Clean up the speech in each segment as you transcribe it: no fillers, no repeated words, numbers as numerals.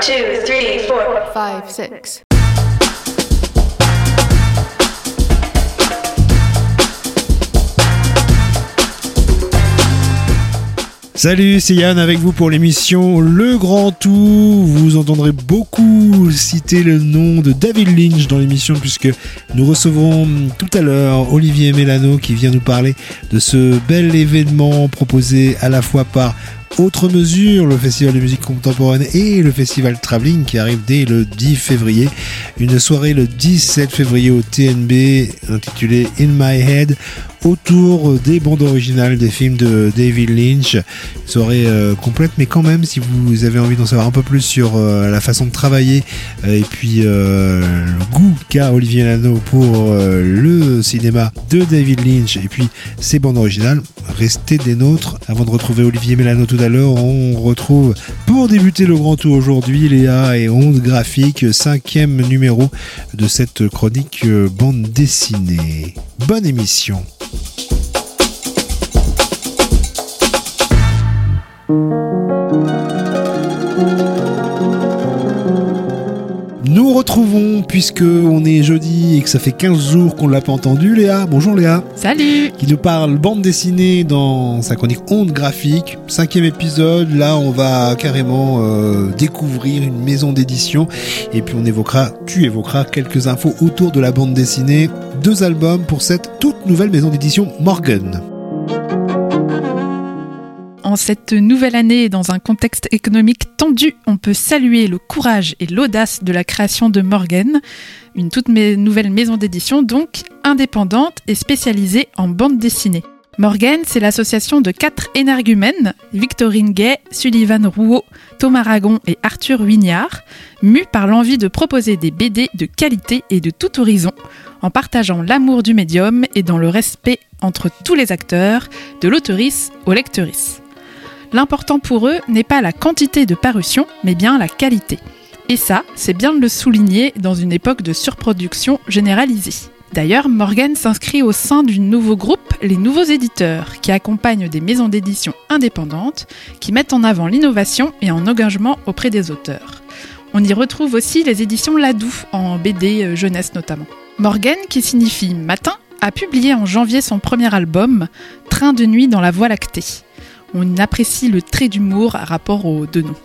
2, 3, 4, 5, 6. Salut, c'est Yann avec vous pour l'émission Le Grand Tout. Vous entendrez beaucoup citer le nom de David Lynch dans l'émission puisque nous recevrons tout à l'heure Olivier Mélano qui vient nous parler de ce bel événement proposé à la fois par Autre Mesure, le festival de musique contemporaine et le festival Travelling qui arrive dès le 10 février. Une soirée le 17 février au TNB intitulée In My Head autour des bandes originales des films de David Lynch. Une soirée complète, mais quand même, si vous avez envie d'en savoir un peu plus sur la façon de travailler et puis le goût qu'a Olivier Mélano pour le cinéma de David Lynch et puis ses bandes originales, restez des nôtres. Avant de retrouver Olivier Mélano tout à l'heure, on retrouve pour débuter le grand tour aujourd'hui Léa et Onde Graphique, 5e numéro de cette chronique bande dessinée. Bonne émission. Nous retrouvons, puisque on est jeudi et que ça fait 15 jours qu'on l'a pas entendu, Léa. Bonjour Léa. Salut. Qui nous parle bande dessinée dans sa chronique Onde Graphique. 5e épisode, là on va carrément découvrir une maison d'édition. Et puis tu évoqueras quelques infos autour de la bande dessinée. 2 albums pour cette toute nouvelle maison d'édition Morgan. En cette nouvelle année, dans un contexte économique tendu, on peut saluer le courage et l'audace de la création de Morgan, une toute nouvelle maison d'édition donc indépendante et spécialisée en bande dessinée. Morgan, c'est l'association de 4 énergumènes, Victorine Gay, Sullivan Rouault, Thomas Ragon et Arthur Wignard, mus par l'envie de proposer des BD de qualité et de tout horizon, en partageant l'amour du médium et dans le respect entre tous les acteurs, de l'auteurice au lecteurice. L'important pour eux n'est pas la quantité de parution, mais bien la qualité. Et ça, c'est bien de le souligner dans une époque de surproduction généralisée. D'ailleurs, Morgan s'inscrit au sein du nouveau groupe Les Nouveaux Éditeurs, qui accompagne des maisons d'édition indépendantes, qui mettent en avant l'innovation et en engagement auprès des auteurs. On y retrouve aussi les éditions Ladou, en BD jeunesse notamment. Morgan, qui signifie matin, a publié en janvier son premier album, Train de nuit dans la Voie lactée. On apprécie le trait d'humour à rapport aux 2 noms.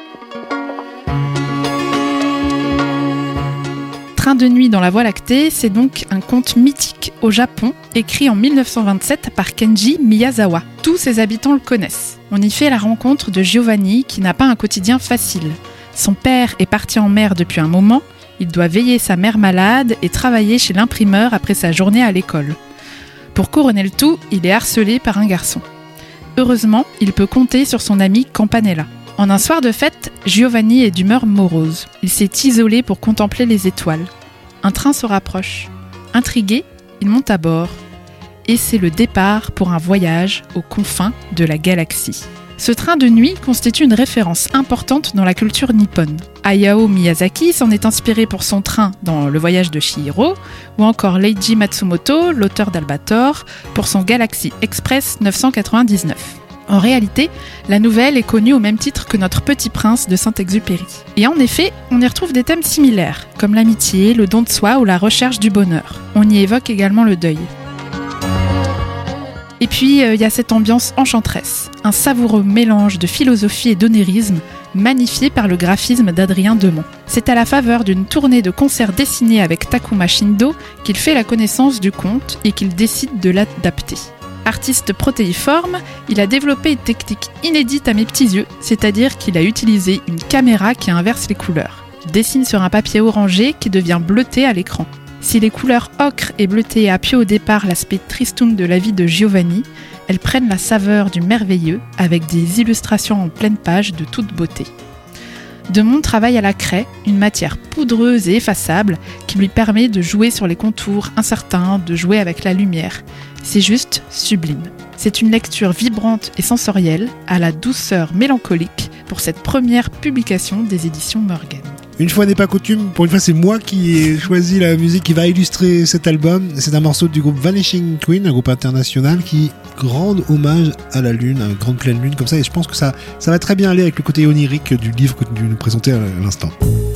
Train de nuit dans la Voie lactée, c'est donc un conte mythique au Japon, écrit en 1927 par Kenji Miyazawa. Tous ses habitants le connaissent. On y fait la rencontre de Giovanni, qui n'a pas un quotidien facile. Son père est parti en mer depuis un moment, il doit veiller sa mère malade et travailler chez l'imprimeur après sa journée à l'école. Pour couronner le tout, il est harcelé par un garçon. Heureusement, il peut compter sur son ami Campanella. En un soir de fête, Giovanni est d'humeur morose. Il s'est isolé pour contempler les étoiles. Un train se rapproche. Intrigué, il monte à bord. Et c'est le départ pour un voyage aux confins de la galaxie. Ce train de nuit constitue une référence importante dans la culture nippone. Hayao Miyazaki s'en est inspiré pour son train dans Le Voyage de Chihiro, ou encore Leiji Matsumoto, l'auteur d'Albator, pour son Galaxy Express 999. En réalité, la nouvelle est connue au même titre que Notre Petit Prince de Saint-Exupéry. Et en effet, on y retrouve des thèmes similaires, comme l'amitié, le don de soi ou la recherche du bonheur. On y évoque également le deuil. Et puis, il y a cette ambiance enchanteresse, un savoureux mélange de philosophie et d'onérisme, magnifié par le graphisme d'Adrien Demont. C'est à la faveur d'une tournée de concerts dessinés avec Takuma Shindo qu'il fait la connaissance du conte et qu'il décide de l'adapter. Artiste protéiforme, il a développé une technique inédite à mes petits yeux, c'est-à-dire qu'il a utilisé une caméra qui inverse les couleurs. Il dessine sur un papier orangé qui devient bleuté à l'écran. Si les couleurs ocre et bleuté appuient au départ l'aspect tristoun de la vie de Giovanni, elles prennent la saveur du merveilleux avec des illustrations en pleine page de toute beauté. Demont travaille à la craie, une matière poudreuse et effaçable qui lui permet de jouer sur les contours incertains, de jouer avec la lumière. C'est juste sublime. C'est une lecture vibrante et sensorielle, à la douceur mélancolique, pour cette première publication des éditions Morgan. Une fois n'est pas coutume, pour une fois c'est moi qui ai choisi la musique qui va illustrer cet album. C'est un morceau du groupe Vanishing Twin, un groupe international qui rend hommage à la lune, à une grande pleine lune comme ça, et je pense que ça va très bien aller avec le côté onirique du livre que tu nous présentais à l'instant.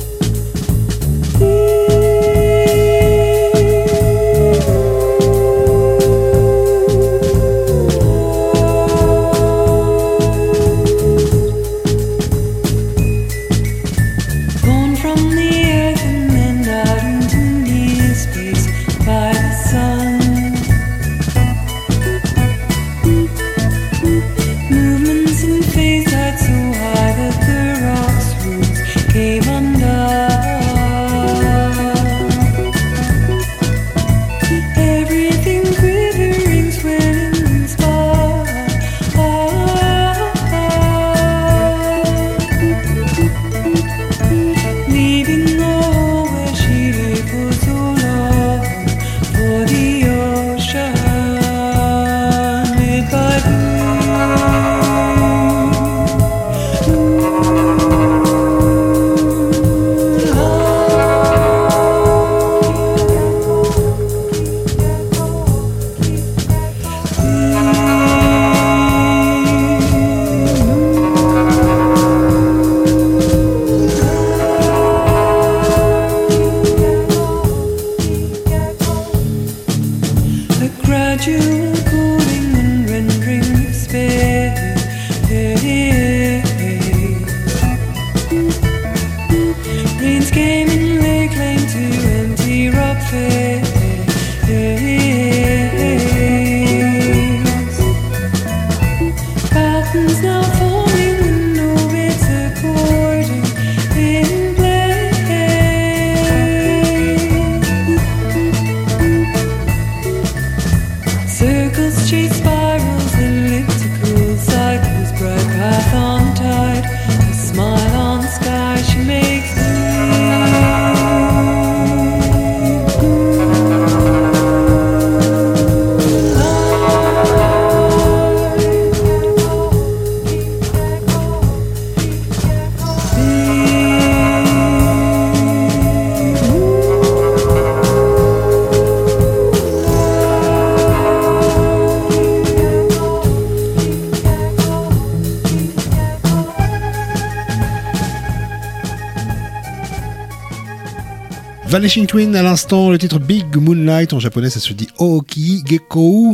Vanishing Twin à l'instant, le titre Big Moonlight, en japonais ça se dit Oki Gekko.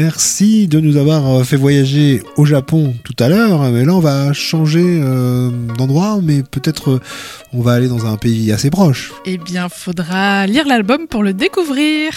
Merci de nous avoir fait voyager au Japon tout à l'heure, mais là on va changer d'endroit, mais peut-être on va aller dans un pays assez proche. Eh bien, faudra lire l'album pour le découvrir.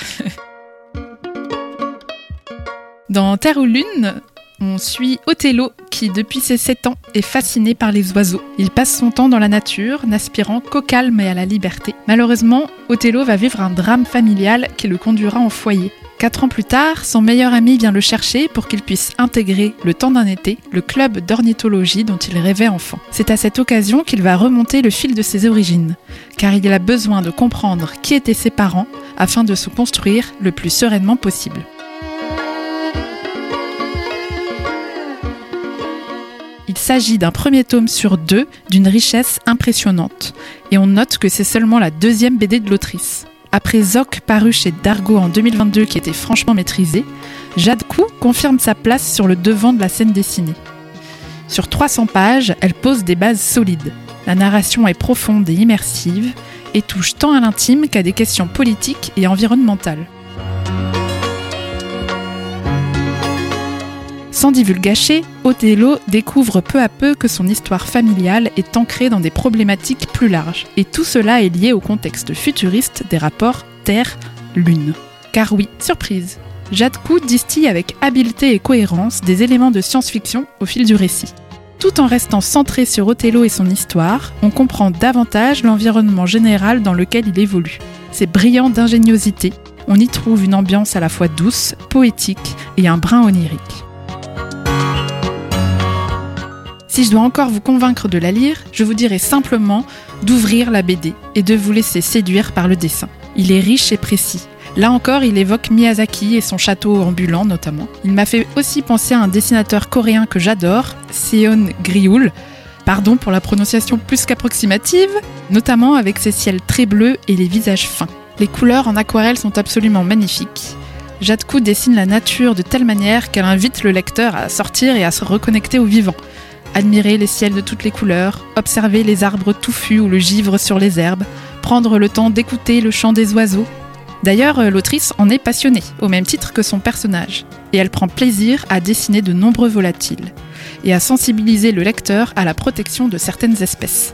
Dans Terre ou Lune, on suit Othello qui, depuis ses 7 ans, est fasciné par les oiseaux. Il passe son temps dans la nature, n'aspirant qu'au calme et à la liberté. Malheureusement, Othello va vivre un drame familial qui le conduira en foyer. 4 ans plus tard, son meilleur ami vient le chercher pour qu'il puisse intégrer, le temps d'un été, le club d'ornithologie dont il rêvait enfant. C'est à cette occasion qu'il va remonter le fil de ses origines, car il a besoin de comprendre qui étaient ses parents afin de se construire le plus sereinement possible. Il s'agit d'un premier tome sur 2 d'une richesse impressionnante, et on note que c'est seulement la 2e BD de l'autrice. Après Zoc paru chez Dargaud en 2022 qui était franchement maîtrisé, Jade Koo confirme sa place sur le devant de la scène dessinée. Sur 300 pages, elle pose des bases solides. La narration est profonde et immersive, et touche tant à l'intime qu'à des questions politiques et environnementales. Sans divulgacher, Othello découvre peu à peu que son histoire familiale est ancrée dans des problématiques plus larges. Et tout cela est lié au contexte futuriste des rapports Terre-Lune. Car oui, surprise, Jade Koo distille avec habileté et cohérence des éléments de science-fiction au fil du récit. Tout en restant centré sur Othello et son histoire, on comprend davantage l'environnement général dans lequel il évolue. C'est brillant d'ingéniosité, on y trouve une ambiance à la fois douce, poétique et un brin onirique. Si je dois encore vous convaincre de la lire, je vous dirais simplement d'ouvrir la BD et de vous laisser séduire par le dessin. Il est riche et précis. Là encore, il évoque Miyazaki et son château ambulant notamment. Il m'a fait aussi penser à un dessinateur coréen que j'adore, Seon Gryul, Pardon pour la prononciation plus qu'approximative, notamment avec ses ciels très bleus et les visages fins. Les couleurs en aquarelle sont absolument magnifiques. Jatkou dessine la nature de telle manière qu'elle invite le lecteur à sortir et à se reconnecter au vivant. Admirer les ciels de toutes les couleurs, observer les arbres touffus ou le givre sur les herbes, prendre le temps d'écouter le chant des oiseaux. D'ailleurs, l'autrice en est passionnée, au même titre que son personnage, et elle prend plaisir à dessiner de nombreux volatiles, et à sensibiliser le lecteur à la protection de certaines espèces.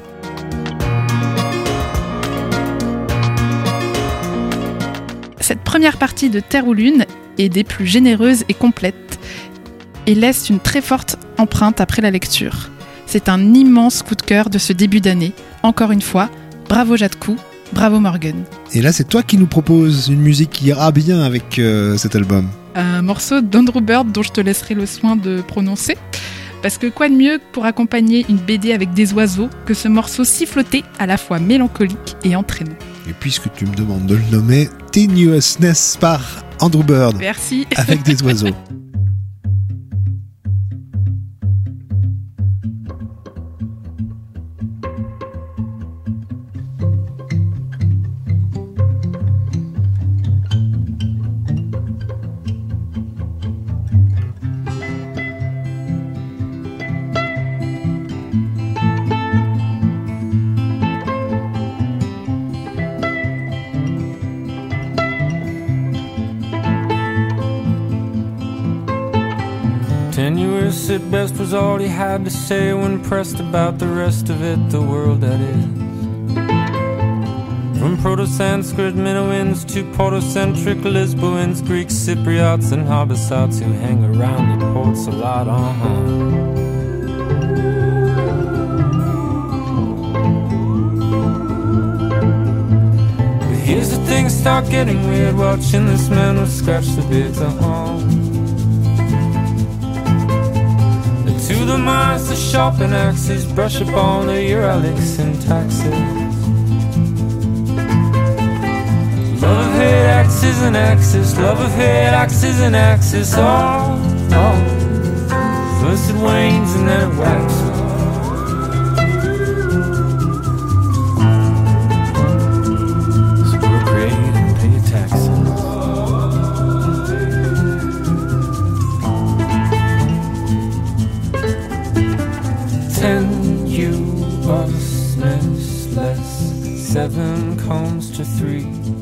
Cette première partie de Terre ou Lune est des plus généreuses et complètes, et laisse une très forte empreinte après la lecture. C'est un immense coup de cœur de ce début d'année. Encore une fois, bravo Jatkou, bravo Morgan. Et là, c'est toi qui nous proposes une musique qui ira bien avec cet album. Un morceau d'Andrew Bird dont je te laisserai le soin de prononcer. Parce que quoi de mieux pour accompagner une BD avec des oiseaux que ce morceau siffloté, à la fois mélancolique et entraînant. Et puisque tu me demandes de le nommer, Tenuousness par Andrew Bird. Merci. Avec des oiseaux. Tenuous at best was all he had to say when pressed about the rest of it, the world that is. From Proto-Sanskrit Minoans to Proto-centric Lisboans, Greek Cypriots and Hobbesites who hang around the ports a lot, But here's the thing, start getting weird, watching this man with scratch the beards, To the minds, the sharpen axes, brush up on the Uralic syntaxes. Love of hate, axes and axes, love of hate, axes and axes. Oh, first it wanes and then it waxes. So procreate and pay your taxes. Tenuousness, 7 comes to 3.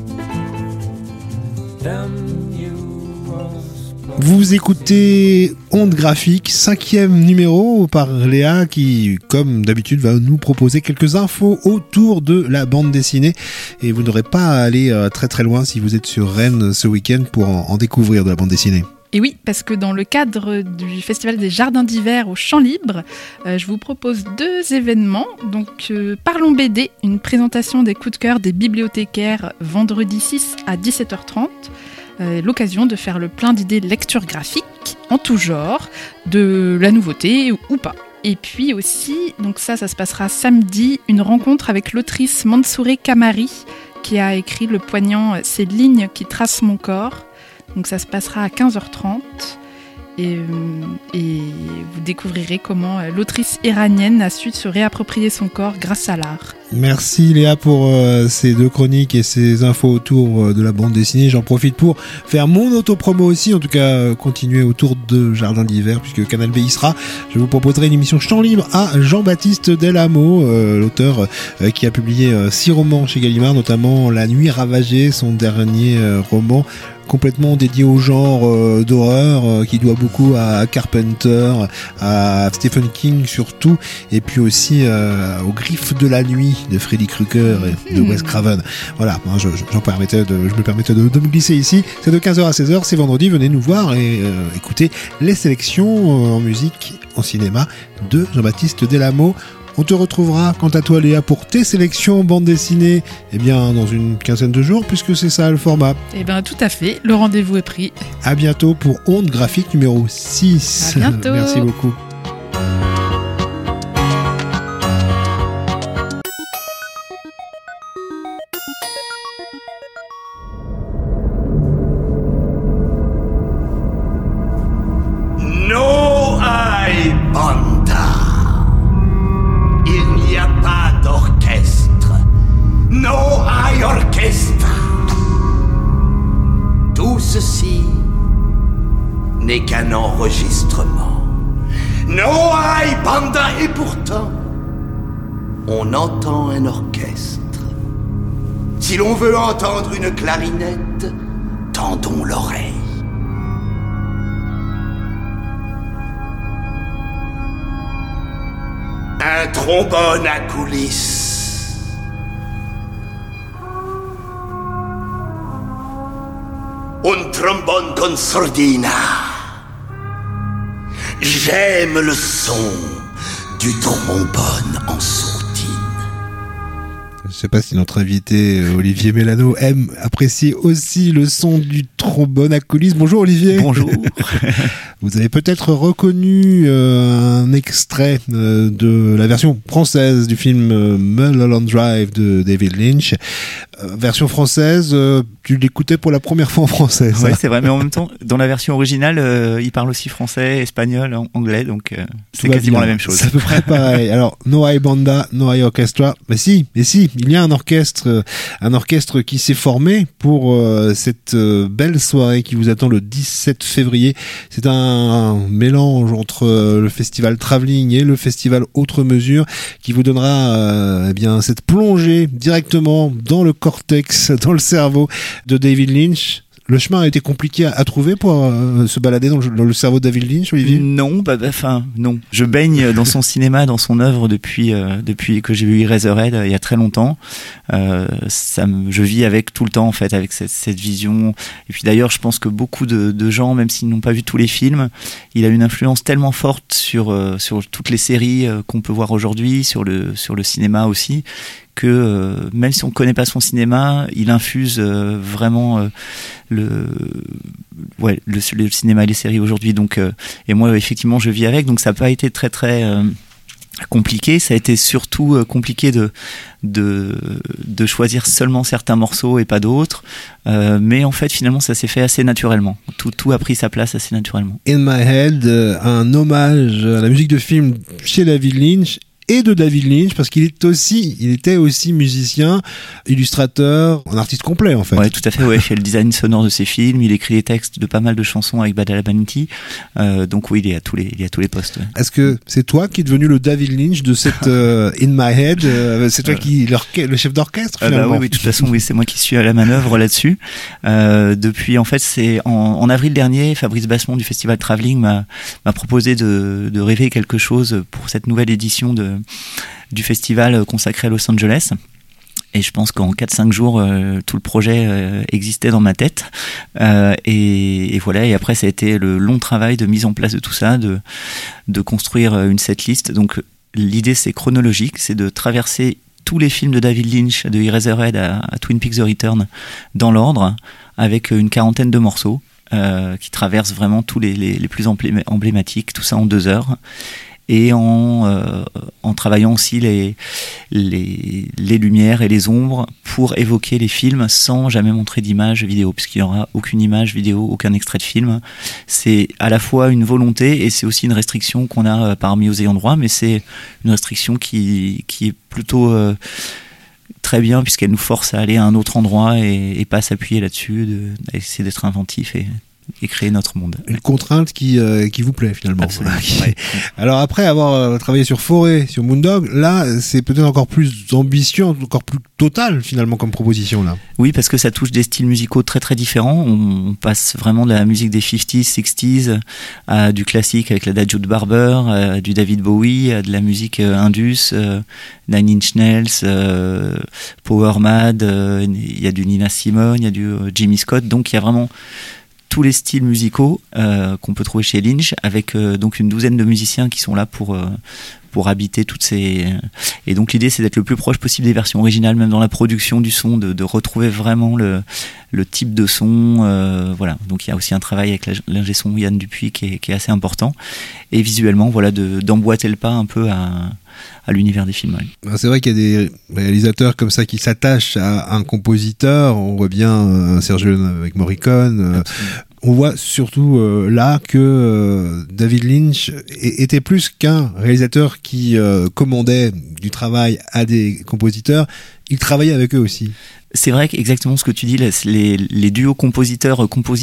Vous écoutez Onde Graphique, 5e numéro par Léa qui, comme d'habitude, va nous proposer quelques infos autour de la bande dessinée. Et vous n'aurez pas à aller très très loin si vous êtes sur Rennes ce week-end pour en découvrir de la bande dessinée. Et oui, parce que dans le cadre du Festival des Jardins d'hiver au Champ Libre, je vous propose 2 événements. Donc, Parlons BD, une présentation des coups de cœur des bibliothécaires vendredi 6 à 17h30. L'occasion de faire le plein d'idées de lecture graphique en tout genre, de la nouveauté ou pas. Et puis aussi, donc ça se passera samedi, une rencontre avec l'autrice Mansouré Kamari qui a écrit le poignant « Ces lignes qui tracent mon corps ». Donc ça se passera à 15h30 et vous découvrirez comment l'autrice iranienne a su se réapproprier son corps grâce à l'art. Merci Léa pour ces 2 chroniques et ces infos autour de la bande dessinée. J'en profite pour faire mon autopromo aussi, en tout cas continuer autour de Jardin d'hiver puisque Canal B y sera. Je vous proposerai une émission Champ Libre à Jean-Baptiste Delamo, l'auteur qui a publié 6 romans chez Gallimard, notamment La Nuit ravagée, son dernier roman complètement dédié au genre d'horreur qui doit beaucoup à Carpenter, à Stephen King surtout, et puis aussi aux Griffes de la nuit de Freddy Krueger et de Wes Craven. Voilà, je me permettais de me glisser ici. C'est de 15h à 16h, c'est vendredi, venez nous voir et écoutez les sélections en musique, en cinéma de Jean-Baptiste Delamo. On te retrouvera, quant à toi Léa, pour tes sélections bande dessinée, dans une quinzaine de jours, puisque c'est ça le format. Tout à fait, le rendez-vous est pris. À bientôt pour Onde Graphique numéro 6. À bientôt. Merci beaucoup. No hay panta. n'est qu'un enregistrement. No hay banda, et pourtant, on entend un orchestre. Si l'on veut entendre une clarinette, tendons l'oreille. Un trombone à coulisses. Un trombone con sordina. J'aime le son du trombone en sourdine. Je sais pas si notre invité Olivier Mélano apprécie aussi le son du trombone à coulisses. Bonjour Olivier. Bonjour. Vous avez peut-être reconnu un extrait de la version française du film Mulholland Drive de David Lynch. Version française, tu l'écoutais pour la première fois en français. Oui, c'est vrai, mais en même temps, dans la version originale, il parle aussi français, espagnol, anglais, donc c'est quasiment la même chose. C'est à peu près pareil. Alors, no hay banda, no hay orchestra. Mais si, il y a un orchestre qui s'est formé pour cette belle soirée qui vous attend le 17 février. C'est un mélange entre le festival Travelling et le festival Autre Mesure qui vous donnera cette plongée directement dans le cortex, dans le cerveau de David Lynch. Le chemin a été compliqué à trouver pour se balader dans le cerveau de David Lynch, Olivier ? Non, non. Je baigne dans son cinéma, dans son œuvre depuis que j'ai vu Eraserhead il y a très longtemps. Je vis avec tout le temps en fait, avec cette vision. Et puis d'ailleurs, je pense que beaucoup de gens, même s'ils n'ont pas vu tous les films, il a une influence tellement forte sur toutes les séries qu'on peut voir aujourd'hui, sur le cinéma aussi, que même si on connaît pas son cinéma, il infuse vraiment le cinéma et les séries aujourd'hui. Donc et moi effectivement je vis avec, donc ça n'a pas été très très compliqué. Ça a été surtout compliqué de choisir seulement certains morceaux et pas d'autres, mais en fait finalement ça s'est fait assez naturellement. Tout a pris sa place assez naturellement. In My Head, un hommage à la musique de film chez David Lynch et de David Lynch, parce qu'il était aussi musicien, illustrateur, un artiste complet en fait. Ouais, tout à fait. Ouais, il fait le design sonore de ses films, il écrit les textes de pas mal de chansons avec Badalamenti. Donc oui, il est à tous les postes. Ouais. Est-ce que c'est toi qui es devenu le David Lynch de cette In My Head c'est toi qui le chef d'orchestre finalement? Oui, de toute façon, oui, c'est moi qui suis à la manœuvre là-dessus. Depuis, en fait, c'est en avril dernier, Fabrice Bassemont du Festival Travelling m'a proposé de rêver quelque chose pour cette nouvelle édition du festival consacré à Los Angeles. Et je pense qu'en 4-5 jours, tout le projet existait dans ma tête. Et voilà. Et après, ça a été le long travail de mise en place de tout ça, de construire une setlist. Donc, l'idée, c'est chronologique, c'est de traverser tous les films de David Lynch, de Eraserhead à Twin Peaks The Return, dans l'ordre, avec une quarantaine de morceaux qui traversent vraiment tous les plus emblématiques, tout ça en 2 heures. Et en travaillant aussi les lumières et les ombres pour évoquer les films sans jamais montrer d'image vidéo, puisqu'il n'y aura aucune image vidéo, aucun extrait de film. C'est à la fois une volonté et c'est aussi une restriction qu'on a parmi aux ayants droit, mais c'est une restriction qui est plutôt très bien, puisqu'elle nous force à aller à un autre endroit et pas s'appuyer là-dessus, essayer d'être inventif et créer notre monde. Une contrainte qui vous plaît finalement. Absolument. Ouais. Alors après avoir travaillé sur Forêt, sur Moondog, là c'est peut-être encore plus ambitieux, encore plus total finalement comme proposition là. Oui, parce que ça touche des styles musicaux très très différents. On passe vraiment de la musique des 50s, 60s à du classique avec l'Adagio de Barber, à du David Bowie, à de la musique indus, Nine Inch Nails, Power Mad, il y a du Nina Simone, il y a du Jimmy Scott, donc il y a vraiment tous les styles musicaux qu'on peut trouver chez Lynch, avec donc une douzaine de musiciens qui sont là pour habiter toutes ces... Et donc l'idée c'est d'être le plus proche possible des versions originales, même dans la production du son, de retrouver vraiment le type de son. Voilà. Donc il y a aussi un travail avec l'ingé son Yann Dupuis qui est assez important. Et visuellement, voilà, d'emboîter le pas un peu à l'univers des films. Ouais. C'est vrai qu'il y a des réalisateurs comme ça qui s'attachent à un compositeur. On voit bien Sergio avec Morricone. on voit surtout là que David Lynch était plus qu'un réalisateur qui commandait du travail à des compositeurs, il travaillait avec eux aussi. C'est vrai qu'exactement ce que tu dis, les duos compositeurs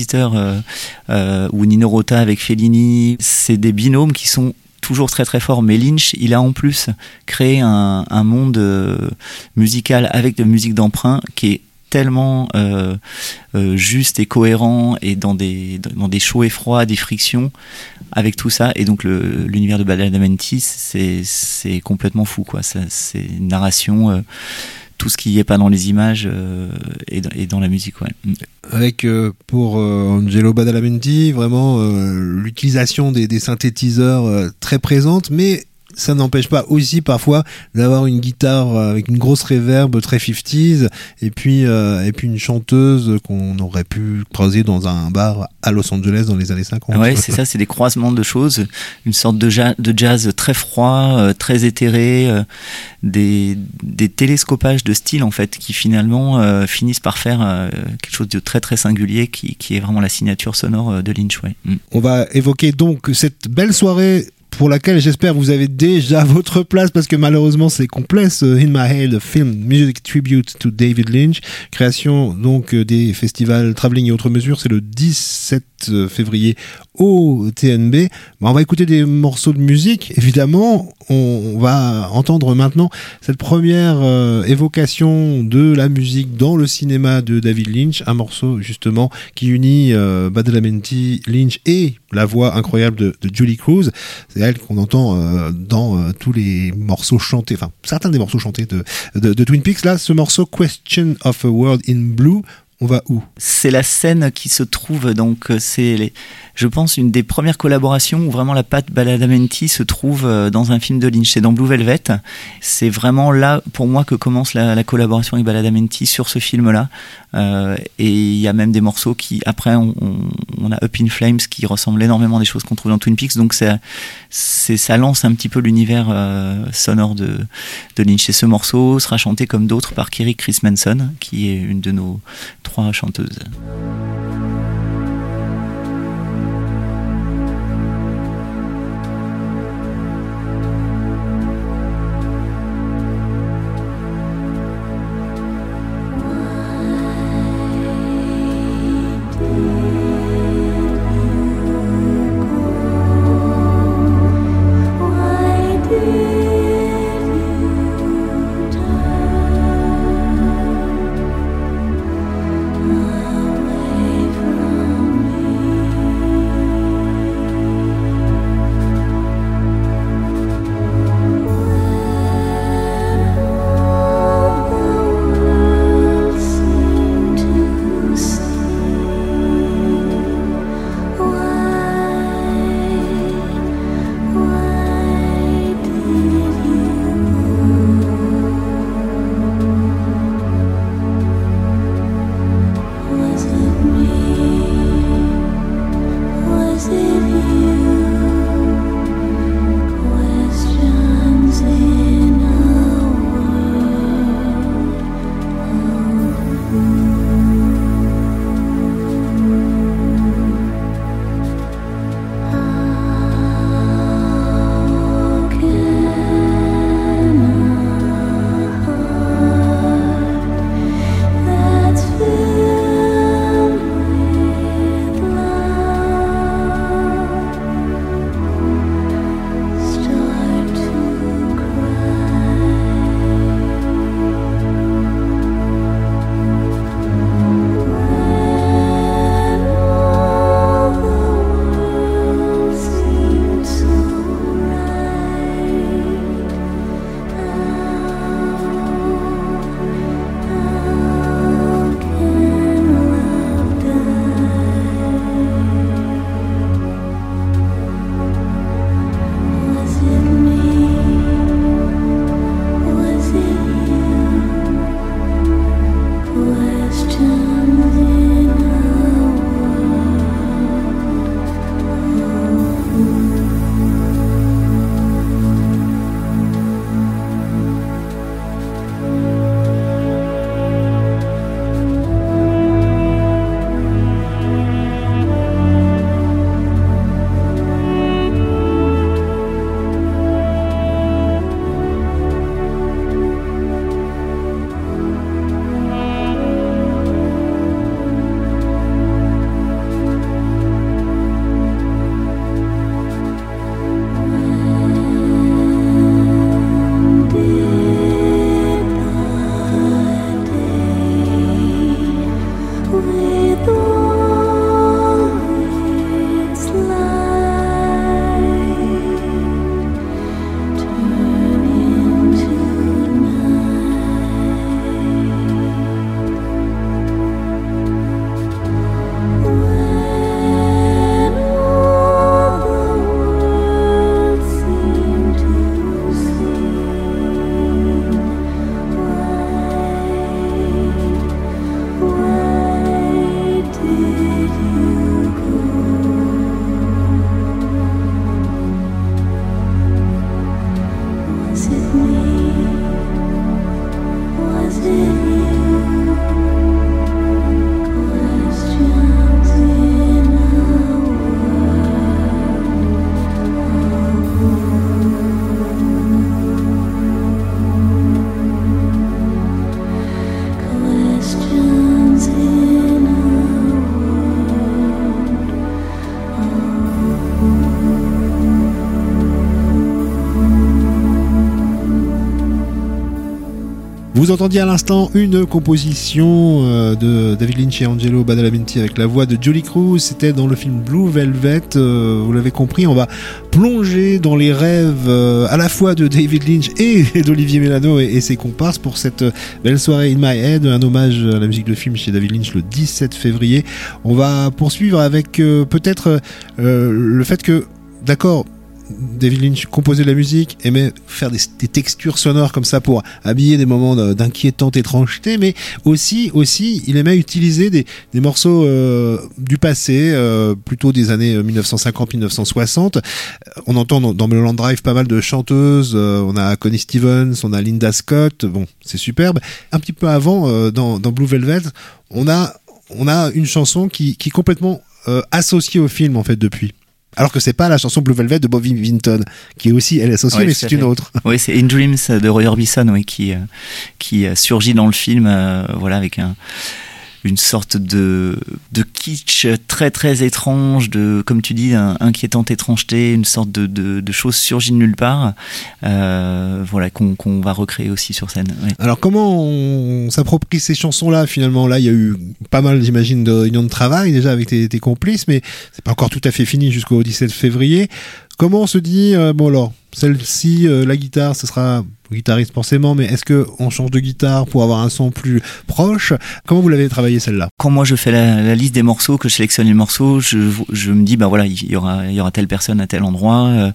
ou Nino Rota avec Fellini, c'est des binômes qui sont toujours très très forts. Mais Lynch, il a en plus créé un monde musical avec de musique d'emprunt qui est tellement juste et cohérent et dans des chauds et froids, des frictions avec tout ça. Et donc l'univers de Badalamenti, c'est complètement fou, quoi. C'est une narration, tout ce qui n'y est pas dans les images et dans la musique, ouais. Avec pour Angelo Badalamenti vraiment l'utilisation des synthétiseurs très présente, mais ça n'empêche pas aussi parfois d'avoir une guitare avec une grosse reverb très 50s et puis une chanteuse qu'on aurait pu croiser dans un bar à Los Angeles dans les années 50. Ouais, c'est ça, c'est des croisements de choses, une sorte de jazz très froid, très éthéré, des télescopages de style en fait qui finalement finissent par faire quelque chose de très très singulier qui est vraiment la signature sonore de Lynch, ouais. On va évoquer donc cette belle soirée pour laquelle j'espère vous avez déjà votre place parce que malheureusement c'est complet, ce In My Head Film Music Tribute to David Lynch, création donc des festivals Travelling et autres mesures, c'est le 17 février au TNB. On va écouter des morceaux de musique, évidemment. On va entendre maintenant cette première évocation de la musique dans le cinéma de David Lynch, un morceau justement qui unit Badalamenti, Lynch et la voix incroyable de Julie Cruz. C'est elle qu'on entend dans tous les morceaux chantés, enfin certains des morceaux chantés de Twin Peaks. Là, ce morceau Question of a World in Blue, on va où ? C'est la scène qui se trouve, donc je pense, une des premières collaborations où vraiment la patte Badalamenti se trouve dans un film de Lynch. C'est dans Blue Velvet. C'est vraiment là, pour moi, que commence la collaboration avec Badalamenti sur ce film-là. Et il y a même des morceaux qui, après, on a Up in Flames qui ressemble énormément à des choses qu'on trouve dans Twin Peaks. Donc ça lance un petit peu l'univers sonore de Lynch. Et ce morceau sera chanté comme d'autres par Kerry Chris Manson, qui est une de nos 3 chanteuses. Away. Vous entendiez à l'instant une composition de David Lynch et Angelo Badalamenti avec la voix de Julie Cruz. C'était dans le film Blue Velvet. Vous l'avez compris, on va plonger dans les rêves à la fois de David Lynch et d'Olivier Mélano et ses comparses pour cette belle soirée In My Head, un hommage à la musique de film chez David Lynch le 17 février. On va poursuivre avec peut-être le fait que, d'accord, David Lynch composait de la musique, aimait faire des textures sonores comme ça pour habiller des moments d'inquiétante étrangeté, mais aussi il aimait utiliser des morceaux du passé, plutôt des années 1950-1960. On entend dans Mulholland Drive pas mal de chanteuses, on a Connie Stevens, on a Linda Scott, bon, c'est superbe. Un petit peu avant, dans Blue Velvet, on a une chanson qui est complètement associée au film en fait depuis. Alors que c'est pas la chanson Blue Velvet de Bobby Vinton, qui est aussi, elle est associée, mais c'est une autre. Oui, c'est In Dreams de Roy Orbison, oui, qui surgit dans le film, voilà, avec une sorte de kitsch très très étrange, de, comme tu dis, inquiétante étrangeté, une sorte de chose surgie de nulle part, voilà, qu'on va recréer aussi sur scène. Oui. Alors comment on s'approprie ces chansons-là finalement? Là, il y a eu pas mal, j'imagine, de réunions de travail déjà avec tes complices, mais c'est pas encore tout à fait fini jusqu'au 17 février. Comment on se dit, bon alors, celle-ci, la guitare, ce sera guitariste forcément, mais est-ce que on change de guitare pour avoir un son plus proche? Comment vous l'avez travaillé celle-là? Quand moi je fais la liste des morceaux, que je sélectionne les morceaux, je me dis, bah voilà, il y aura telle personne à tel endroit.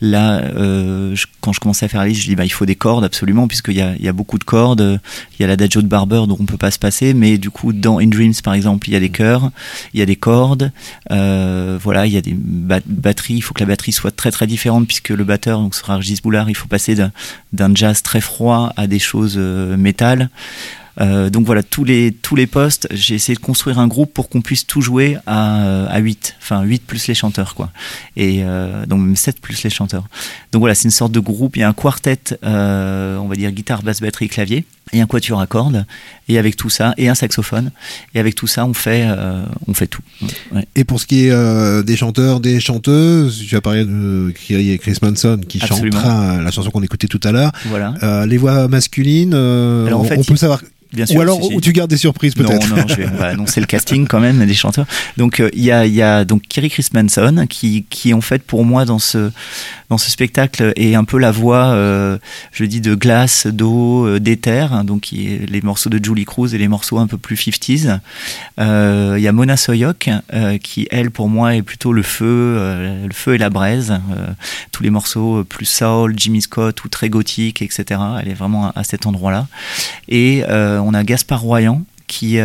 Quand je commençais à faire la liste, je dis, bah il faut des cordes absolument, puisqu'il y a beaucoup de cordes. Il y a l'adagio de Barber dont on peut pas se passer, mais du coup dans In Dreams par exemple, il y a des chœurs, il y a des cordes, voilà, il y a des batteries. Il faut que la batterie soit très très différente, puisque le batteur donc sera Régis Boulard. Il faut passer d'un jazz très froid à des choses métal. Donc voilà, tous les postes, j'ai essayé de construire un groupe pour qu'on puisse tout jouer à 8, enfin 8 plus les chanteurs, quoi. Et donc même 7 plus les chanteurs. Donc voilà, c'est une sorte de groupe, il y a un quartet, on va dire guitare, basse, batterie, clavier, et un quatuor à cordes, et avec tout ça, et un saxophone, et avec tout ça on fait tout. Ouais. Et pour ce qui est des chanteurs, des chanteuses, tu as parlé de Chris Manson qui chantera la chanson qu'on écoutait tout à l'heure. Voilà. Les voix masculines, alors, en fait, on peut savoir. Bien sûr, ou alors où tu gardes des surprises peut-être. Non, on va annoncer le casting quand même des chanteurs. Donc il y a donc Kerry Chris Manson qui en fait pour moi dans ce spectacle est un peu la voix je dis de glace, d'eau, d'éther, hein, donc les morceaux de Julie Cruz et les morceaux un peu plus 50s. Il y a Mona Soyok qui elle pour moi est plutôt le feu et la braise, tous les morceaux plus soul, Jimmy Scott ou très gothique, etc. Elle est vraiment à cet endroit-là. Et on a Gaspard Royan que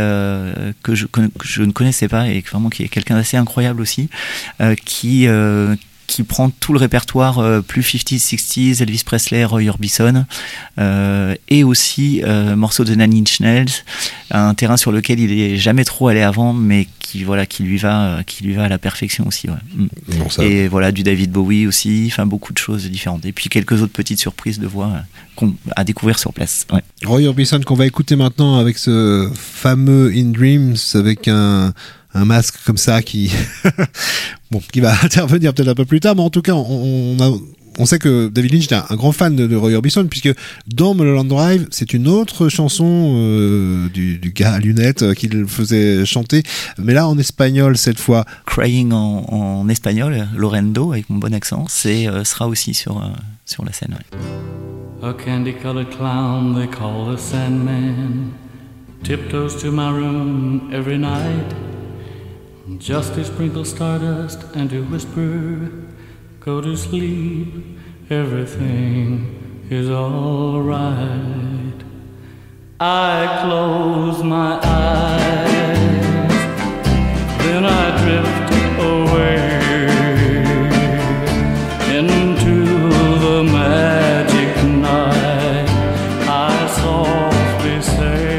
je ne connaissais pas et vraiment qui est quelqu'un d'assez incroyable aussi, qui prend tout le répertoire plus 50s, 60s, Elvis Presley, Roy Orbison, et aussi morceaux de Nine Inch Nails, un terrain sur lequel il est jamais trop allé avant, mais qui lui va à la perfection aussi. Ouais. Bon, et voilà, du David Bowie aussi, enfin beaucoup de choses différentes. Et puis quelques autres petites surprises de voix à découvrir sur place. Ouais. Roy Orbison qu'on va écouter maintenant avec ce fameux In Dreams, avec un masque comme ça qui va intervenir peut-être un peu plus tard, mais en tout cas on sait que David Lynch était un grand fan de Roy Orbison, puisque dans Mulholland Drive c'est une autre chanson du gars à lunettes qu'il faisait chanter, mais là en espagnol cette fois. Crying en espagnol, Lorendo avec mon bon accent, sera aussi sur la scène. Ouais. A candy-colored clown they call the Sandman tiptoes to my room every night just to sprinkle stardust and to whisper, go to sleep, everything is all right. I close my eyes, then I drift away into the magic night. I softly say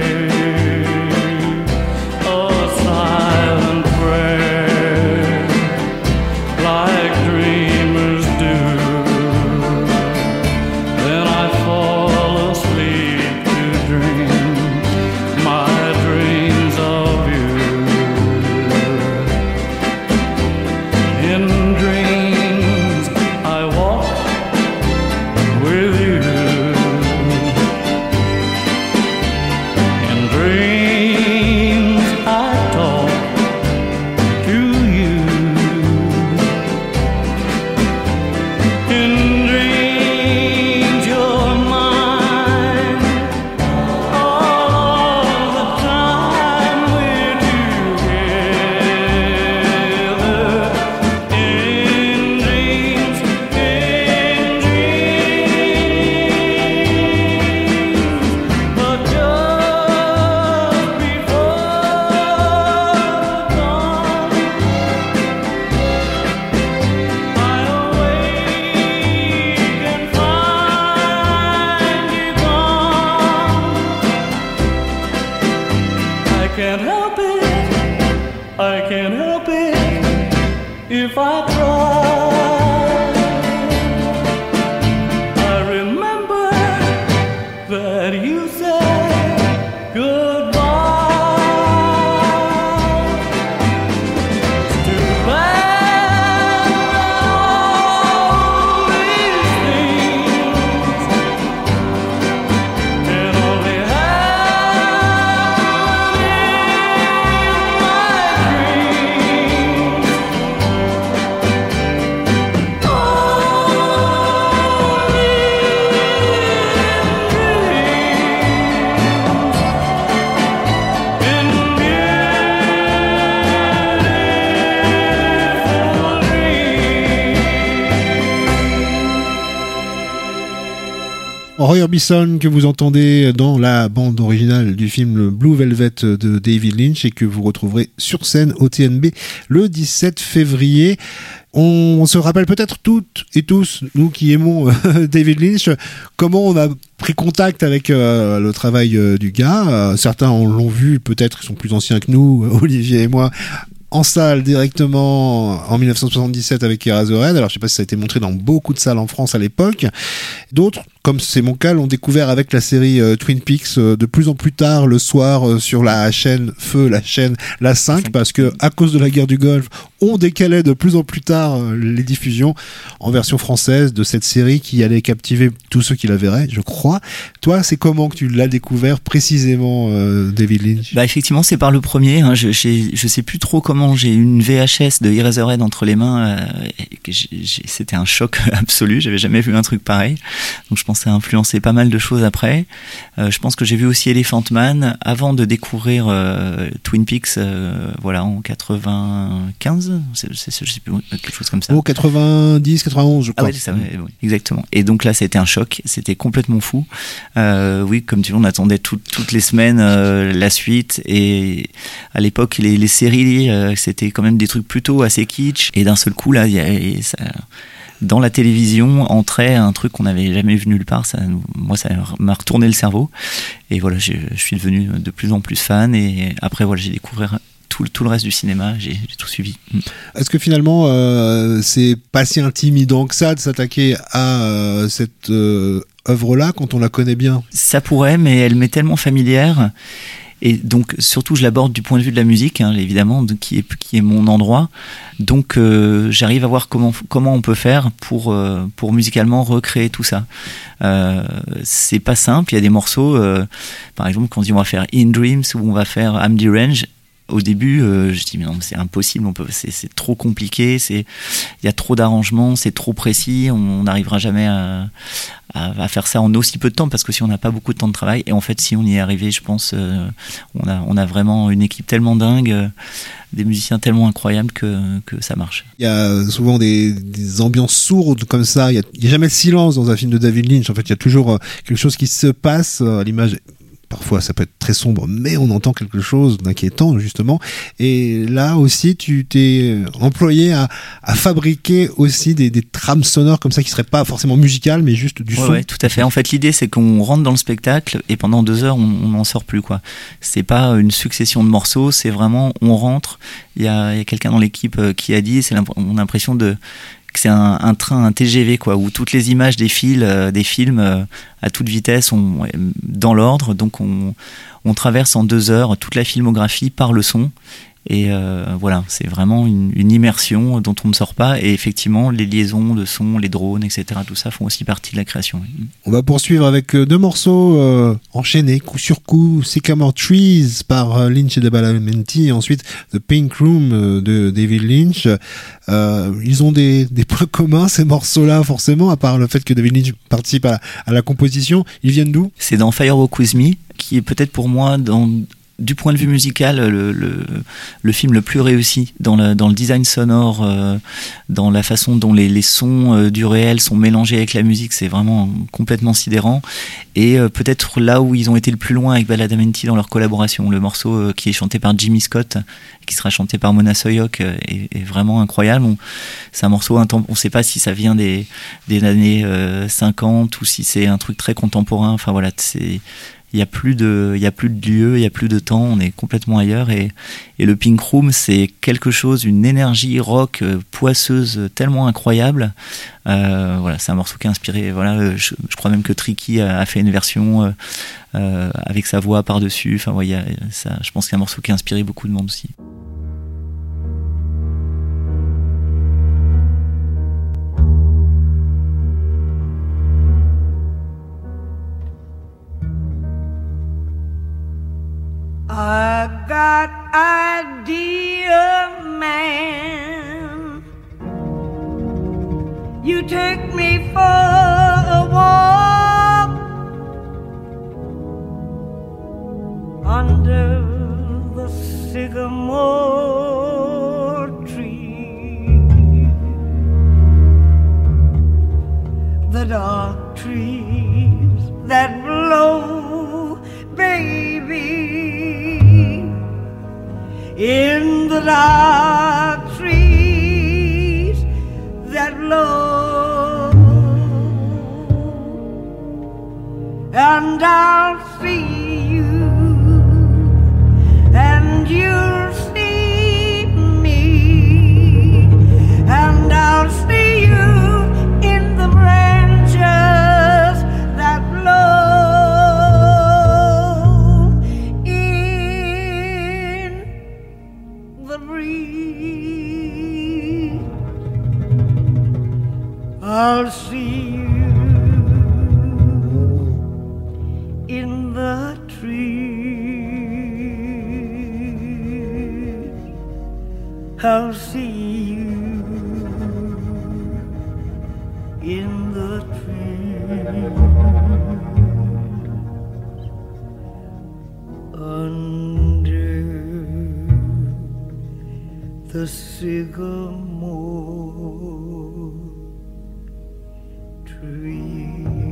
my dream can't help it, I can't help it if I try. I remember that you said goodbye. It's too bad all these things can only happen in my dreams. Roy Orbison que vous entendez dans la bande originale du film Blue Velvet de David Lynch et que vous retrouverez sur scène au TNB le 17 février. On se rappelle peut-être toutes et tous, nous qui aimons David Lynch, comment on a pris contact avec le travail du gars. Certains l'ont vu, peut-être ils sont plus anciens que nous, Olivier et moi, en salle directement en 1977 avec Eraserhead. Alors je sais pas si ça a été montré dans beaucoup de salles en France à l'époque. D'autres, comme c'est mon cas, l'ont découvert avec la série Twin Peaks de plus en plus tard le soir sur la chaîne Feu, la chaîne La 5, parce que à cause de la guerre du Golfe, on décalait de plus en plus tard les diffusions en version française de cette série qui allait captiver tous ceux qui la verraient, je crois. Toi, c'est comment que tu l'as découvert précisément, David Lynch? Bah effectivement, c'est par le premier. Hein. Je sais plus trop comment. J'ai eu une VHS de Eraserhead entre les mains. C'était un choc absolu. J'avais jamais vu un truc pareil. Donc je pense que ça a influencé pas mal de choses après. Je pense que j'ai vu aussi Elephant Man avant de découvrir Twin Peaks. Voilà, en 95. Je sais plus, quelque chose comme ça. Oh, 90, 91, je crois. Ah ouais, c'est ça, oui, exactement. Et donc là, c'était un choc. C'était complètement fou. Oui, comme tu dis, on attendait toutes les semaines la suite. Et à l'époque, les séries, c'était quand même des trucs plutôt assez kitsch. Et d'un seul coup, là, dans la télévision entrait un truc qu'on n'avait jamais vu nulle part. Moi, ça m'a retourné le cerveau. Et voilà, je suis devenu de plus en plus fan. Et après, voilà, j'ai découvert tout le reste du cinéma, j'ai tout suivi. Est-ce que finalement c'est pas si intimidant que ça de s'attaquer à cette œuvre-là quand on la connaît bien? Ça pourrait, mais elle m'est tellement familière. Et donc surtout je l'aborde du point de vue de la musique, hein, évidemment, qui est mon endroit. Donc j'arrive à voir comment on peut faire pour musicalement recréer tout ça. C'est pas simple. Il y a des morceaux, par exemple quand on dit on va faire In Dreams ou on va faire I'm Deranged. Au début, je dis mais non, c'est impossible, c'est trop compliqué, il y a trop d'arrangements, c'est trop précis, on n'arrivera jamais à faire ça en aussi peu de temps parce que si on n'a pas beaucoup de temps de travail, et en fait si on y est arrivé, je pense, on a vraiment une équipe tellement dingue, des musiciens tellement incroyables que ça marche. Il y a souvent des ambiances sourdes comme ça, il y a jamais de silence dans un film de David Lynch. En fait, il y a toujours quelque chose qui se passe à l'image. Parfois, ça peut être très sombre, mais on entend quelque chose d'inquiétant, justement. Et là aussi, tu t'es employé à fabriquer aussi des trames sonores comme ça qui seraient pas forcément musicales, mais juste du son. Ouais, tout à fait. En fait, l'idée, c'est qu'on rentre dans le spectacle et pendant 2 heures, on n'en sort plus, quoi. C'est pas une succession de morceaux, c'est vraiment, on rentre. Il y a quelqu'un dans l'équipe qui a dit, on a l'impression que c'est un train, un TGV, quoi, où toutes les images des films à toute vitesse sont dans l'ordre. Donc on traverse en 2 heures toute la filmographie par le son. Et voilà, c'est vraiment une immersion dont on ne sort pas. Et effectivement, les liaisons de son, les drones, etc., tout ça font aussi partie de la création. On va poursuivre avec 2 morceaux enchaînés, coup sur coup. Sycamore Trees par Lynch et Badalamenti, et ensuite The Pink Room de David Lynch. Ils ont des points communs, ces morceaux-là, forcément, à part le fait que David Lynch participe à la composition. Ils viennent d'où? C'est dans Firewalk With Me, qui est peut-être pour moi, du point de vue musical, le film le plus réussi dans le design sonore, dans la façon dont les sons du réel sont mélangés avec la musique. C'est vraiment complètement sidérant. Et peut-être là où ils ont été le plus loin avec Badalamenti dans leur collaboration, le morceau qui est chanté par Jimmy Scott, qui sera chanté par Mona Soyok, est vraiment incroyable. C'est un morceau on ne sait pas si ça vient des années 50 ou si c'est un truc très contemporain. Enfin voilà, il y a plus de lieu, il y a plus de temps, on est complètement ailleurs et le Pink Room c'est quelque chose, une énergie rock poisseuse tellement incroyable. Voilà, c'est un morceau qui a inspiré. Voilà, je crois même que Tricky a fait une version avec sa voix par dessus. Enfin, ouais, ça, je pense qu'il y a un morceau qui a inspiré beaucoup de monde aussi. I got idea, man. You take me for a walk under the sycamore tree, the dark trees that blow, baby. In the dark trees that blow, and I'll see you, and you'll see me, and I'll see you in the branches that blow. I'll see you in the trees. I'll see you in the trees. Under the sycamore tree.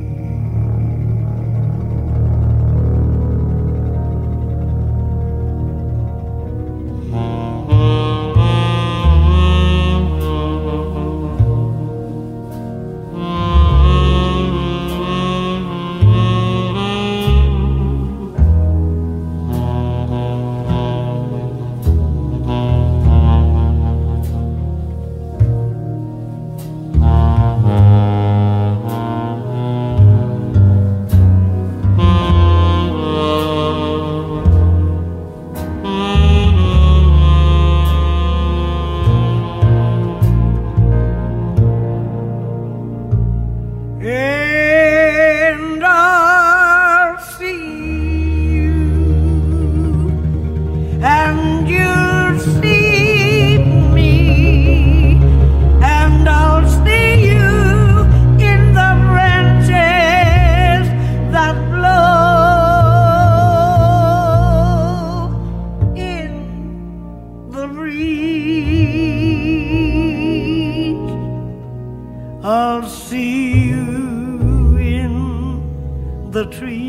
I'll see you in the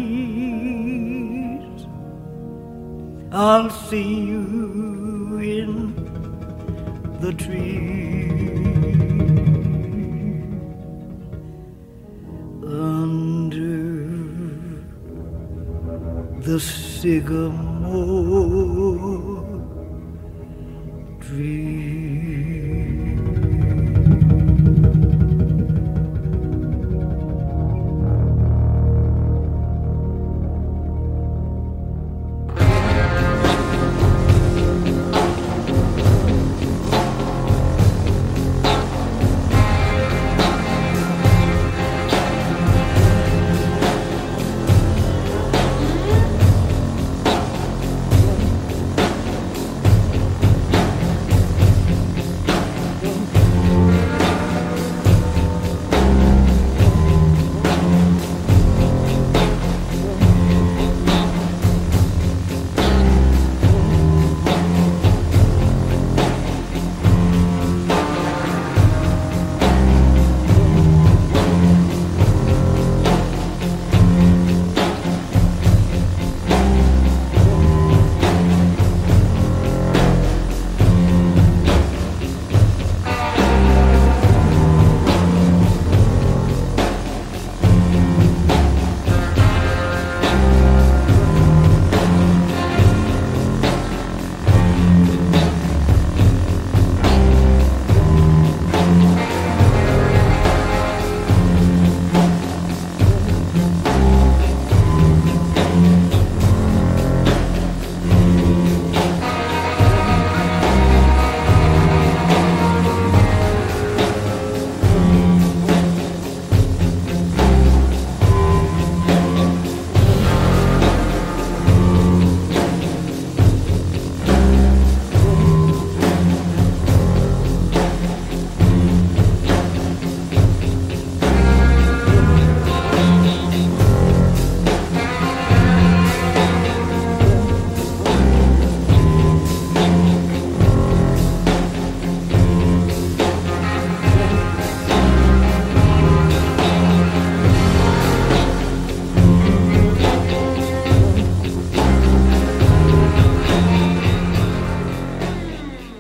trees. I'll see you in the trees. Under the sycamore tree.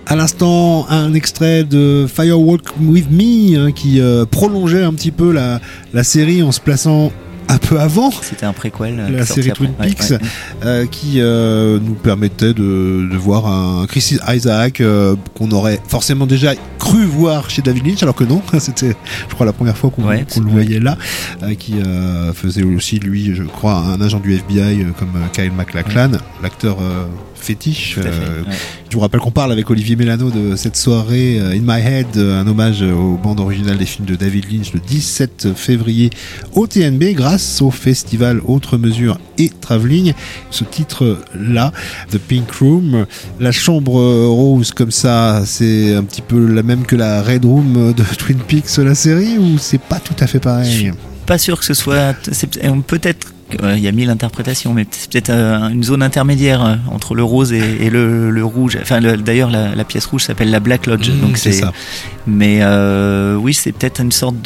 À l'instant, un extrait de Firewalk With Me qui prolongeait un petit peu la série en se plaçant un peu avant. C'était un préquel. La série Twin Peaks qui nous permettait de voir un Chris Isaac qu'on aurait forcément déjà cru voir chez David Lynch, alors que non, c'était je crois la première fois qu'on le voyait là, qui faisait aussi lui, je crois, un agent du FBI comme Kyle MacLachlan, l'acteur fétiche. Je vous rappelle qu'on parle avec Olivier Mélano de cette soirée In My Head, un hommage aux bandes originales des films de David Lynch le 17 février au TNB grâce au festival Autres Mesures et Travelling. Ce titre-là, The Pink Room, la chambre rose comme ça, c'est un petit peu la même que la Red Room de Twin Peaks, la série, ou c'est pas tout à fait pareil? Je suis pas sûr que ce soit... peut-être... Il y a 1000 interprétations, mais c'est peut-être une zone intermédiaire entre le rose et le rouge. Enfin, d'ailleurs, la pièce rouge s'appelle la Black Lodge. Donc c'est ça. Mais oui, c'est peut-être une sorte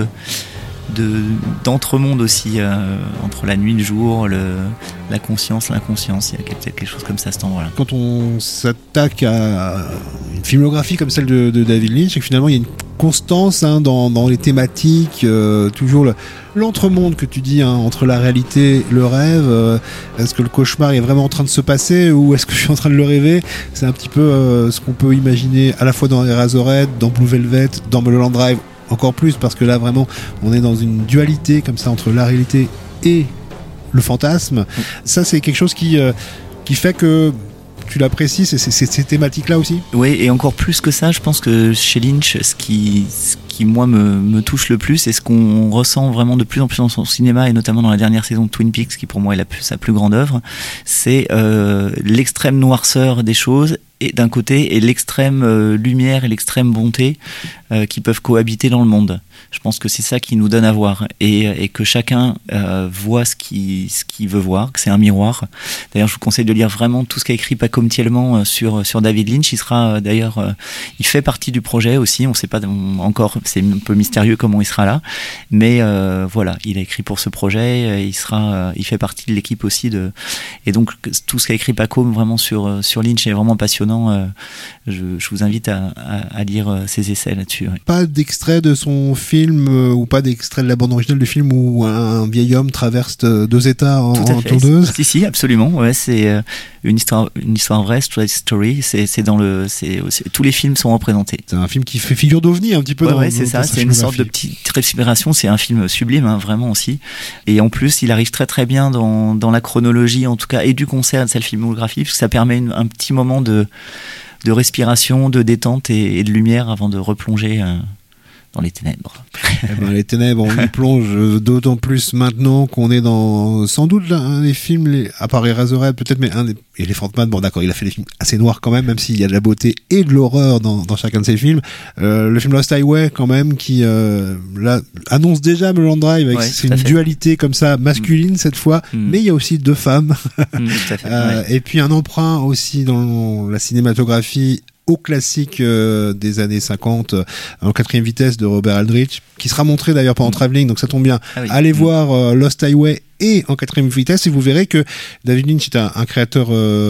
d'entremonde aussi, entre la nuit et le jour, la conscience, l'inconscience. Il y a peut-être quelque chose comme ça à cet endroit-là. Quand on s'attaque à une filmographie comme celle de David Lynch, c'est que finalement il y a une constance dans les thématiques, toujours l'entremonde que tu dis, entre la réalité et le rêve. Est-ce que le cauchemar est vraiment en train de se passer ou est-ce que je suis en train de le rêver? C'est un petit peu ce qu'on peut imaginer à la fois dans Eraserhead, dans Blue Velvet, dans Mulholland Drive, encore plus, parce que là vraiment on est dans une dualité comme ça entre la réalité et le fantasme. Ça c'est quelque chose qui fait que tu l'apprécies, ces thématiques-là aussi? Oui, et encore plus que ça, je pense que chez Lynch, ce qui moi me touche le plus, et ce qu'on ressent vraiment de plus en plus dans son cinéma, et notamment dans la dernière saison de Twin Peaks, qui pour moi est sa plus grande œuvre, c'est l'extrême noirceur des choses, et d'un côté, et l'extrême lumière et l'extrême bonté qui peuvent cohabiter dans le monde. Je pense que c'est ça qui nous donne à voir, et que chacun voit ce qu'il veut voir, que c'est un miroir. D'ailleurs, je vous conseille de lire vraiment tout ce qu'a écrit Paco Mtielman sur David Lynch. Il sera d'ailleurs, il fait partie du projet aussi. On ne sait pas encore, c'est un peu mystérieux comment il sera là, mais voilà, il a écrit pour ce projet. Il fait partie de l'équipe aussi et donc tout ce qu'a écrit Paco vraiment sur Lynch est vraiment passionnant. Je vous invite à lire ses essais là-dessus. Ouais. Pas d'extrait de son film ou pas d'extrait de la bande originale du film où un vieil homme traverse deux états en tondeuse? Si, absolument. Ouais, c'est une histoire vraie, straight story. Tous les films sont représentés. C'est un film qui fait figure d'ovni un petit peu. C'est ça. C'est une sorte de petite respiration. C'est un film sublime, vraiment aussi. Et en plus, il arrive très très bien dans la chronologie, en tout cas, et du concert de cette filmographie, parce que ça permet un petit moment de respiration, de détente et de lumière avant de replonger dans les ténèbres. Les ténèbres, on y plonge d'autant plus maintenant qu'on est dans sans doute un des films, à part Eraserhead peut-être, mais Elephant Man, bon d'accord, il a fait des films assez noirs quand même s'il y a de la beauté et de l'horreur dans chacun de ses films. Le film Lost Highway quand même, qui là, annonce déjà Mulholland Drive, avec c'est une dualité comme ça, masculine cette fois, mais il y a aussi deux femmes. Tout à fait, et puis un emprunt aussi dans la cinématographie au classique des années 50 en 4e vitesse de Robert Aldrich, qui sera montré d'ailleurs pendant Travelling, donc ça tombe bien. Allez voir Lost Highway et en 4e vitesse, et vous verrez que David Lynch est un créateur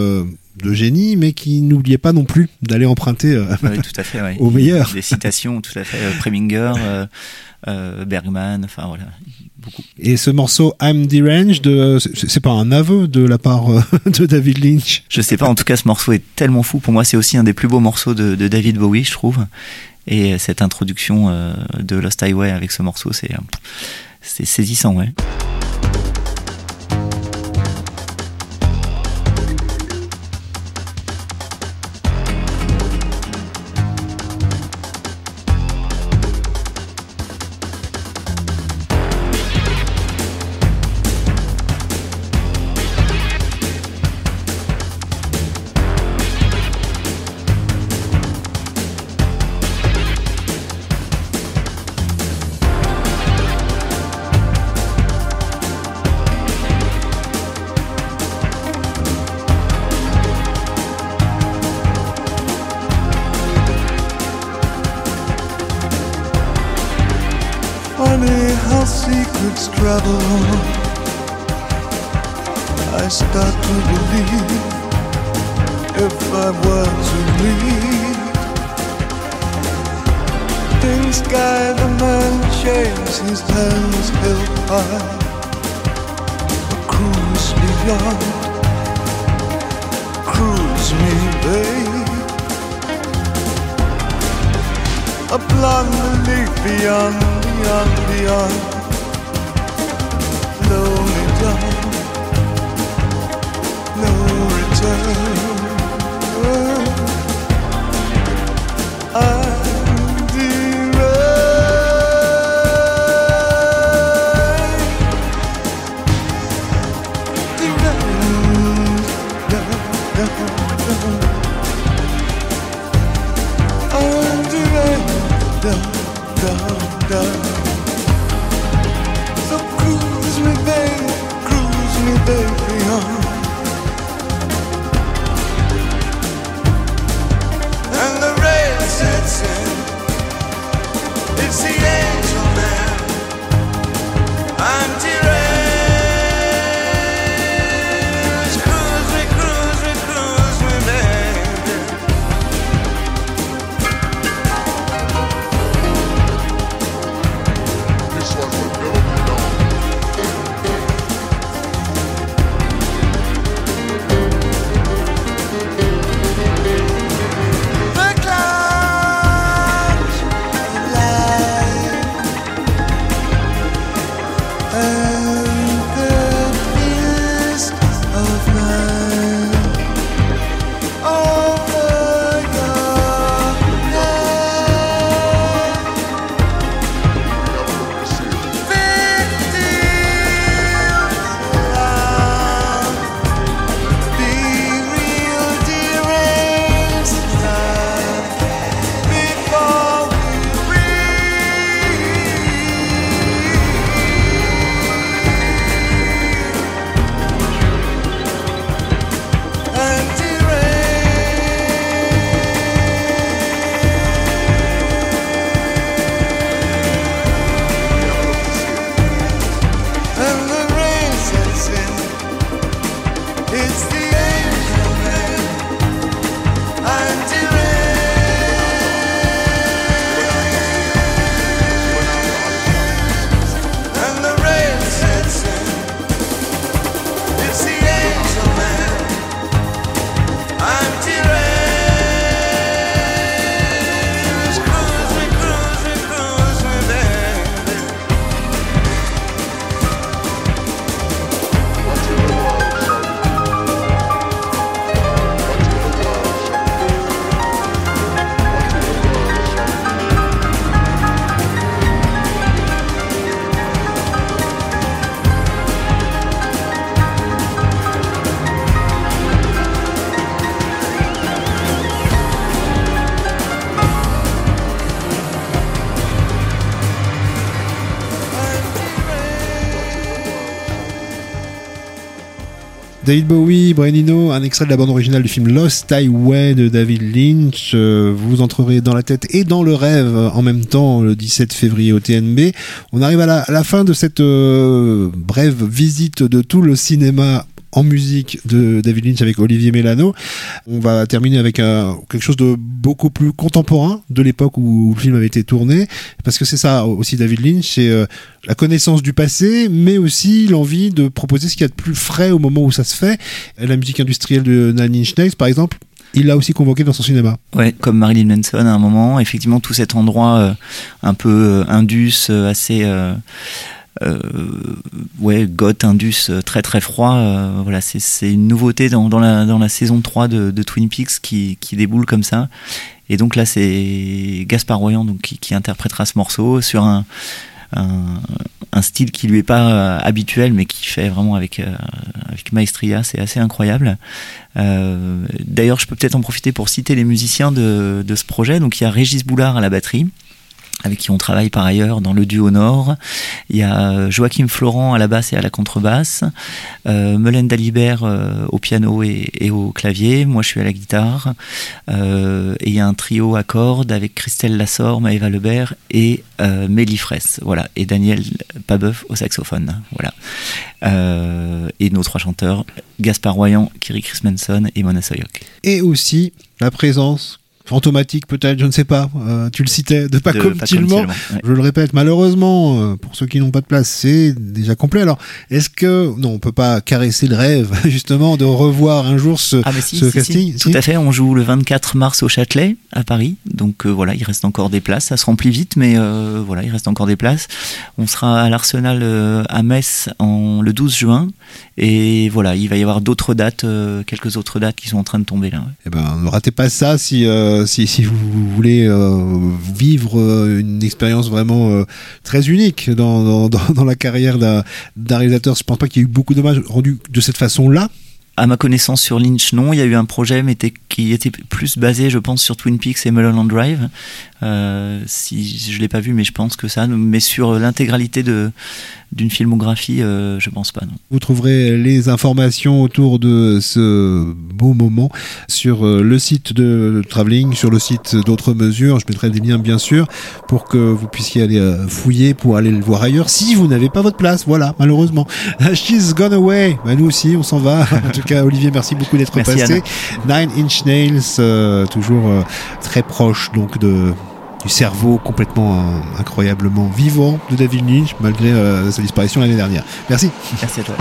de génie, mais qui n'oubliait pas non plus d'aller emprunter tout à fait, au meilleur. Des citations, tout à fait. Preminger, Bergman, enfin voilà, beaucoup. Et ce morceau I'm Deranged, c'est pas un aveu de la part de David Lynch? Je sais pas, en tout cas ce morceau est tellement fou. Pour moi, c'est aussi un des plus beaux morceaux de David Bowie, je trouve. Et cette introduction de Lost Highway avec ce morceau, c'est saisissant, ouais. Funny how secrets travel. I start to believe if I were to leave, sky the man shaves his hands held high. A cruise beyond, cruise me, babe. A blonde leaf beyond, beyond, beyond. Blow me down, no return. So cruise me, baby, beyond. And the rain sets in. It's the angel man. Anti-rain. Cruise me, baby. This one will never be done. The clouds lie, and the mist of night over your neck. Victims around, be real deranged love before we breathe. And the rain sets in. It's the angel man. And the rain sets in. It's the angel man. Cruise me, baby. David Bowie, Brian Eno, un extrait de la bande originale du film Lost Highway de David Lynch. Vous entrerez dans la tête et dans le rêve en même temps le 17 février au TNB. On arrive à la fin de cette brève visite de tout le cinéma en musique de David Lynch avec Olivier Mélano. On va terminer avec quelque chose de beaucoup plus contemporain de l'époque où le film avait été tourné, parce que c'est ça aussi David Lynch, c'est la connaissance du passé, mais aussi l'envie de proposer ce qu'il y a de plus frais au moment où ça se fait. La musique industrielle de Nine Inch Nails, par exemple, il l'a aussi convoqué dans son cinéma. Ouais, comme Marilyn Manson à un moment, effectivement tout cet endroit un peu indus, assez goth, indus, très très froid. Voilà, c'est une nouveauté dans la saison 3 de Twin Peaks qui déboule comme ça. Et donc là, c'est Gaspard Royan donc, qui interprétera ce morceau sur un style qui lui est pas habituel, mais qui fait vraiment avec maestria. C'est assez incroyable. D'ailleurs, je peux peut-être en profiter pour citer les musiciens de ce projet. Donc il y a Régis Boulard à la batterie, avec qui on travaille par ailleurs dans le duo Nord. Il y a Joachim Florent à la basse et à la contrebasse, Melaine Dalibert au piano et au clavier, moi je suis à la guitare, et il y a un trio à cordes avec Christelle Lassor, Maëva Lebert et Mélie Fraisse, voilà, et Daniel Pabeuf au saxophone, voilà. Et nos trois chanteurs, Gaspard Royan, Kiri Chris Manson et Mona Soyok. Et aussi la présence fantomatique peut-être, je ne sais pas. Tu le citais, de Paco Tilman. Ouais. Je le répète, malheureusement, pour ceux qui n'ont pas de place, c'est déjà complet. Alors, est-ce que non, on peut pas caresser le rêve justement de revoir un jour ce casting? Tout à fait. On joue le 24 mars au Châtelet à Paris. Donc voilà, il reste encore des places. Ça se remplit vite, mais voilà, il reste encore des places. On sera à l'Arsenal à Metz le 12 juin. Et voilà, il va y avoir d'autres dates, quelques autres dates qui sont en train de tomber là. Ouais. Eh ben, ne ratez pas ça si vous voulez vivre une expérience vraiment très unique dans la carrière d'un réalisateur. Je pense pas qu'il y ait eu beaucoup d'hommages rendus de cette façon-là. À ma connaissance, sur Lynch, non. Il y a eu un projet qui était plus basé, je pense, sur Twin Peaks et Mulholland Drive. Si je l'ai pas vu, mais je pense que ça. Mais sur l'intégralité d'une filmographie, je pense pas, non. Vous trouverez les informations autour de ce beau moment sur le site de Travelling, sur le site d'Autres Mesures. Je mettrai des liens, bien sûr, pour que vous puissiez aller fouiller, pour aller le voir ailleurs, si vous n'avez pas votre place. Voilà, malheureusement. She's Gone Away. Bah, nous aussi, on s'en va. En tout cas, Olivier, merci beaucoup d'être passé. Anna. 9 Inch Nails, toujours très proche donc du cerveau complètement incroyablement vivant de David Lynch, malgré sa disparition l'année dernière. Merci. Merci à toi.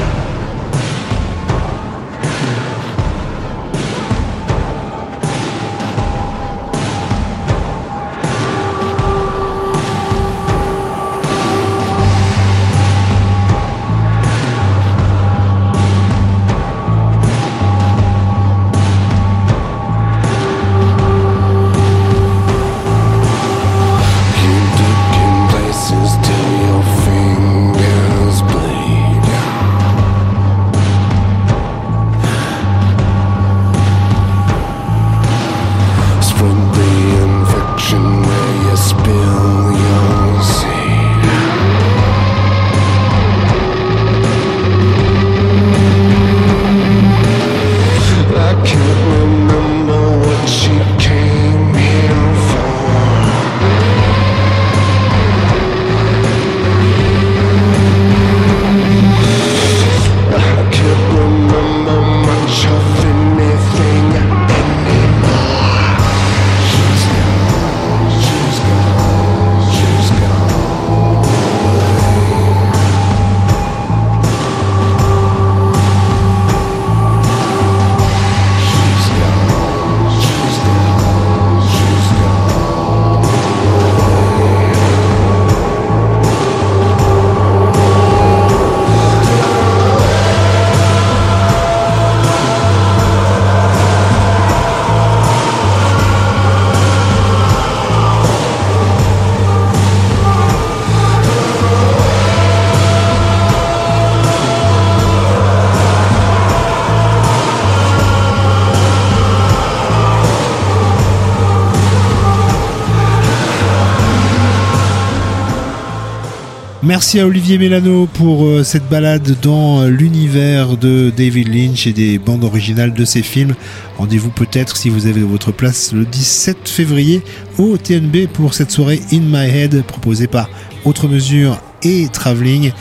Merci à Olivier Mélano pour cette balade dans l'univers de David Lynch et des bandes originales de ses films. Rendez-vous peut-être, si vous avez votre place, le 17 février au TNB pour cette soirée In My Head proposée par Autres Mesures et Travelling.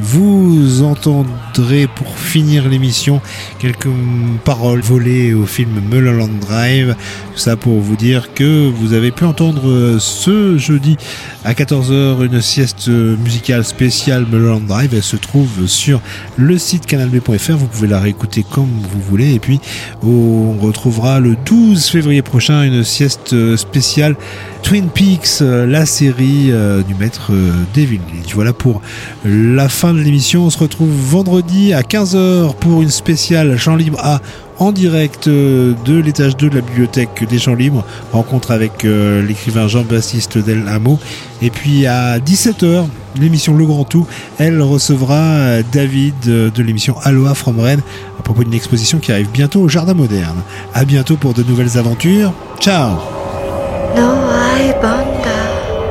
Vous entendrez pour finir l'émission quelques paroles volées au film Mulholland Drive. Tout ça pour vous dire que vous avez pu entendre ce jeudi à 14h une sieste musicale spéciale Mulholland Drive. Elle se trouve sur le site canalb.fr. Vous pouvez la réécouter comme vous voulez. Et puis on retrouvera le 12 février prochain une sieste spéciale Twin Peaks, la série du maître David Lynch. Voilà pour la fin de l'émission. On se retrouve vendredi à 15h pour une spéciale Champs Libres en direct de l'étage 2 de la bibliothèque des Champs Libres. Rencontre avec l'écrivain Jean-Baptiste Del Amo. Et puis à 17h, l'émission Le Grand Tout, elle recevra David de l'émission Aloha from Rennes à propos d'une exposition qui arrive bientôt au Jardin Moderne. À bientôt pour de nouvelles aventures. Ciao. No hay banda,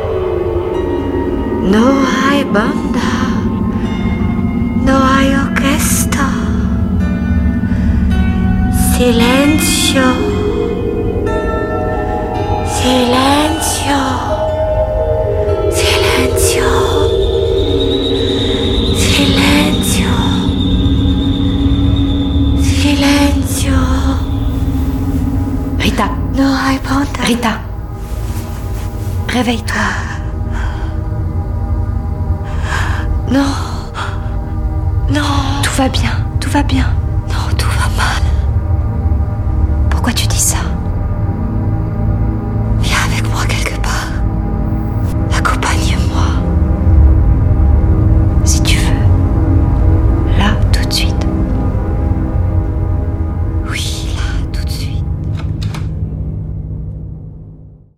no hay banda, no hay orquesta. Silencio, silencio, silencio, silencio, silencio. Ahí está. Rita. No hay panda. Rita. Réveille-toi. Non. Non. Tout va bien. Tout va bien. Non, tout va mal. Pourquoi tu dis ça?